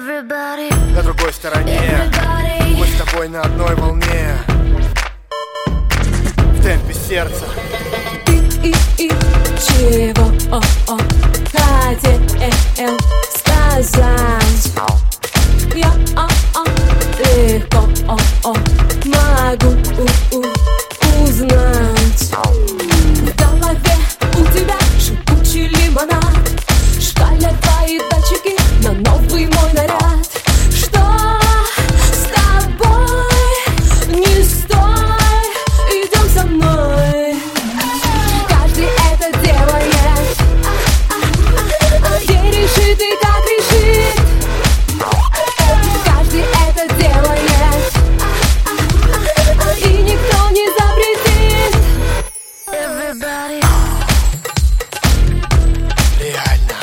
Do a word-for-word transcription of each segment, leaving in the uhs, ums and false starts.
Everybody, на другой стороне, everybody. мы с тобой на одной волне, в темпе сердца. Ты и, и чего о, о, хотел сказать? Я о, о, легко о, о, могу у, у, узнать. В голове у тебя шипучий лимонад, шкалят твои датчики на новый мой наряд. Что с тобой? Не стой, идем со мной. Каждый это делает, где решит и как решит. Каждый это делает, и никто не запретит. Everybody. Реально,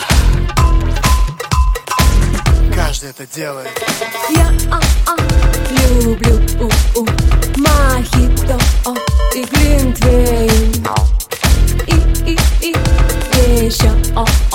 каждый это делает. Я а, а, люблю у, у, мохито о, и глинтвейн. И, и, и еще о,